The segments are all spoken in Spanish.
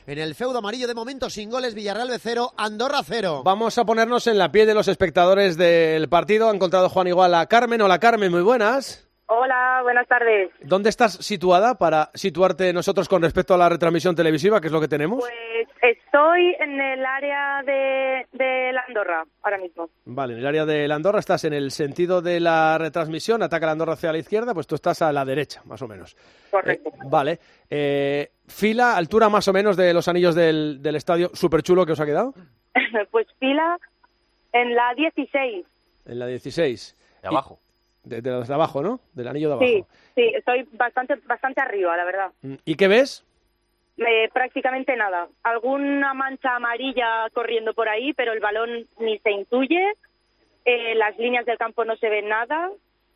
En el feudo amarillo de momento sin goles, Villarreal B 0, Andorra 0. Vamos a ponernos en la piel de los espectadores del partido. Ha encontrado Juan igual a Carmen. Hola Carmen, muy buenas. Hola, buenas tardes. ¿Dónde estás situada para situarte nosotros con respecto a la retransmisión televisiva, que es lo que tenemos? Pues estoy en el área de la Andorra ahora mismo. Vale, en el área de la Andorra estás en el sentido de la retransmisión, ataca la Andorra hacia la izquierda, pues tú estás a la derecha, más o menos. Correcto. Vale. Fila, altura más o menos de los anillos del estadio, súper chulo que os ha quedado. Pues fila en la 16. En la 16. De abajo. De abajo, ¿no? Del anillo de abajo. Sí, estoy bastante arriba, la verdad. ¿Y qué ves? Prácticamente nada. Alguna mancha amarilla corriendo por ahí, pero el balón ni se intuye. Las líneas del campo no se ven nada.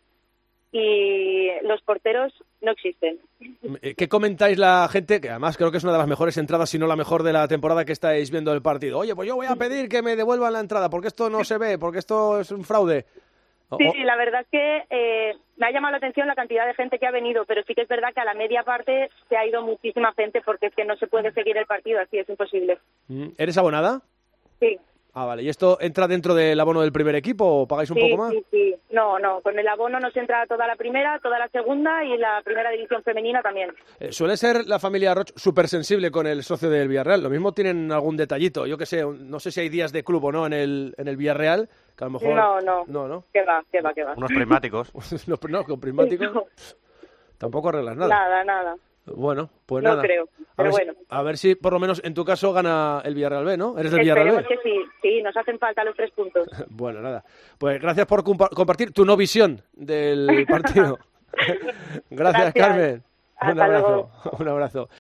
Y los porteros no existen. ¿Qué comentáis la gente? Que además creo que es una de las mejores entradas, si no la mejor de la temporada que estáis viendo el partido. Oye, pues yo voy a pedir que me devuelvan la entrada, porque esto no se ve, porque esto es un fraude. Sí, la verdad es que me ha llamado la atención la cantidad de gente que ha venido, pero sí que es verdad que a la media parte se ha ido muchísima gente porque es que no se puede seguir el partido, así es imposible. ¿Eres abonada? Sí. Ah, vale. ¿Y esto entra dentro del abono del primer equipo o pagáis un poco más? Sí. No, con el abono nos entra toda la primera, toda la segunda y la primera división femenina también. Suele ser la familia Roch súper sensible con el socio del Villarreal. Lo mismo tienen algún detallito. Yo qué sé, no sé si hay días de club o no en el Villarreal, que a lo mejor... No. ¿Qué va? Unos prismáticos. No, con prismáticos tampoco arreglas nada. Nada. Bueno, pues no nada. No creo, pero bueno. A ver si por lo menos en tu caso gana el Villarreal B, ¿no? ¿Eres del Villarreal B? Esperemos que sí, nos hacen falta los 3 puntos. Bueno, nada. Pues gracias por compartir tu no visión del partido. Gracias, Carmen. Hasta luego. Un abrazo.